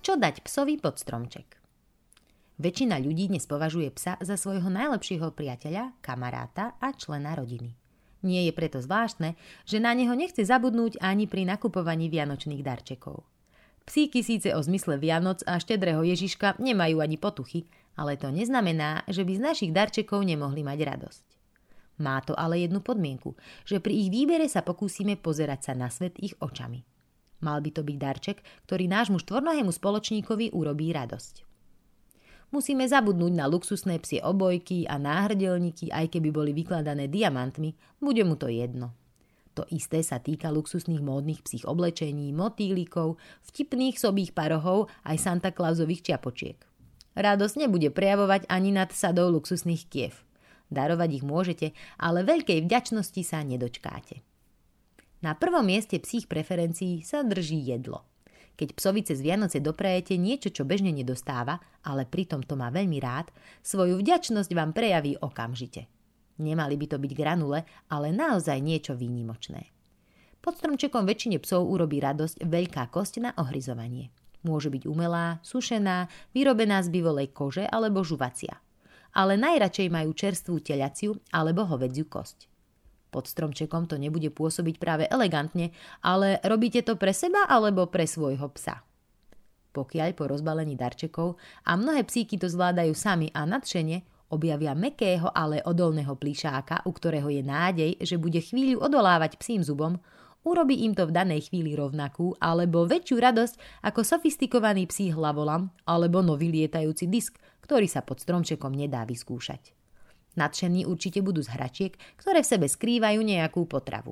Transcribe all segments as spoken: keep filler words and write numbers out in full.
Čo dať psovi pod stromček? Väčšina ľudí dnes považuje psa za svojho najlepšieho priateľa, kamaráta a člena rodiny. Nie je preto zvláštne, že na neho nechce zabudnúť ani pri nakupovaní vianočných darčekov. Psíky síce o zmysle Vianoc a štedrého Ježiška nemajú ani potuchy, ale to neznamená, že by z našich darčekov nemohli mať radosť. Má to ale jednu podmienku, že pri ich výbere sa pokúsime pozerať sa na svet ich očami. Mal by to byť darček, ktorý nášmu štvornohému spoločníkovi urobí radosť. Musíme zabudnúť na luxusné psie obojky a náhrdelníky, aj keby boli vykladané diamantmi, bude mu to jedno. To isté sa týka luxusných módnych psích oblečení, motýlikov, vtipných sobých parohov aj Santa Clausových čiapočiek. Radosť nebude prejavovať ani nad sadou luxusných kiev. Darovať ich môžete, ale veľkej vďačnosti sa nedočkáte. Na prvom mieste psích preferencií sa drží jedlo. Keď psovi cez Vianoce doprajete niečo, čo bežne nedostáva, ale pritom to má veľmi rád, svoju vďačnosť vám prejaví okamžite. Nemali by to byť granule, ale naozaj niečo výnimočné. Pod stromčekom väčšine psov urobí radosť veľká kosť na ohryzovanie. Môže byť umelá, sušená, vyrobená z bivolej kože alebo žuvacia. Ale najradšej majú čerstvú teliaciu alebo hovädziu kosť. Pod stromčekom to nebude pôsobiť práve elegantne, ale robíte to pre seba alebo pre svojho psa. Pokiaľ po rozbalení darčekov, a mnohé psíky to zvládajú sami a nadšene, objavia mäkkého, ale odolného plíšáka, u ktorého je nádej, že bude chvíľu odolávať psím zubom, urobí im to v danej chvíli rovnakú alebo väčšiu radosť ako sofistikovaný psí hlavolam alebo nový lietajúci disk, ktorý sa pod stromčekom nedá vyskúšať. Nadšení určite budú z hračiek, ktoré v sebe skrývajú nejakú potravu.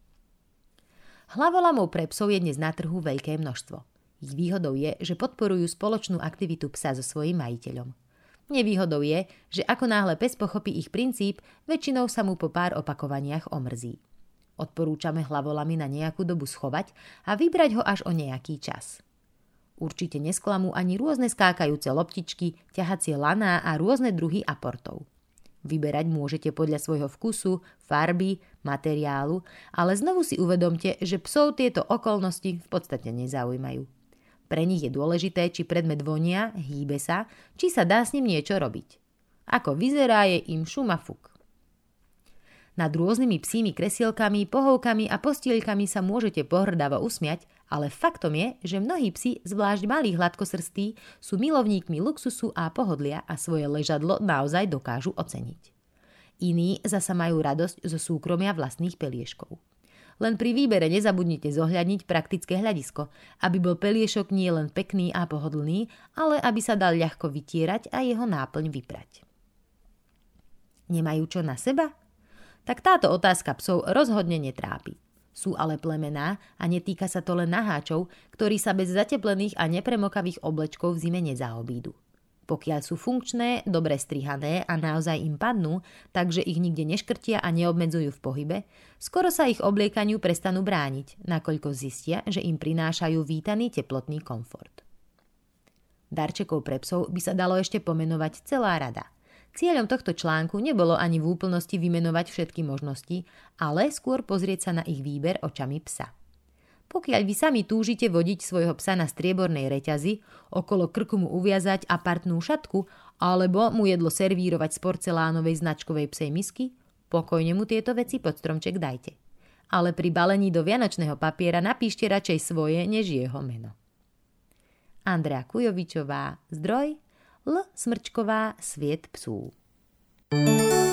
Hlavolamov pre psov je dnes na trhu veľké množstvo. Ich výhodou je, že podporujú spoločnú aktivitu psa so svojím majiteľom. Nevýhodou je, že ako náhle pes pochopí ich princíp, väčšinou sa mu po pár opakovaniach omrzí. Odporúčame hlavolamy na nejakú dobu schovať a vybrať ho až o nejaký čas. Určite nesklamú ani rôzne skákajúce loptičky, ťahacie laná a rôzne druhy aportov. Vyberať môžete podľa svojho vkusu, farby, materiálu, ale znovu si uvedomte, že psov tieto okolnosti v podstate nezaujímajú. Pre nich je dôležité, či predmet vonia, hýbe sa, či sa dá s ním niečo robiť. Ako vyzerá, je im šum a fuk. Nad rôznymi psími kresielkami, pohovkami a postieľkami sa môžete pohrdavo usmiať, ale faktom je, že mnohí psi, zvlášť malí hladkosrstí, sú milovníkmi luxusu a pohodlia a svoje ležadlo naozaj dokážu oceniť. Iní zasa majú radosť zo súkromia vlastných pelieškov. Len pri výbere nezabudnite zohľadniť praktické hľadisko, aby bol peliešok nie len pekný a pohodlný, ale aby sa dal ľahko vytierať a jeho náplň vyprať. Nemajú čo na seba? Tak táto otázka psov rozhodne netrápi. Sú ale plemená a netýka sa to len naháčov, ktorí sa bez zateplených a nepremokavých oblečkov v zime nezaobídu. Pokiaľ sú funkčné, dobre strihané a naozaj im padnú, takže ich nikde neškrtia a neobmedzujú v pohybe, skoro sa ich obliekaniu prestanú brániť, nakoľko zistia, že im prinášajú vítaný teplotný komfort. Darčekov pre psov by sa dalo ešte pomenovať celá rada. Cieľom tohto článku nebolo ani v úplnosti vymenovať všetky možnosti, ale skôr pozrieť sa na ich výber očami psa. Pokiaľ vy sami túžite vodiť svojho psa na striebornej reťazi, okolo krku mu uviazať apartnú šatku alebo mu jedlo servírovať z porcelánovej značkovej psej misky, pokojne mu tieto veci pod stromček dajte. Ale pri balení do vianočného papiera napíšte radšej svoje než jeho meno. Andrea Kujovičová, zdroj L. Smrčková, Sviet psů.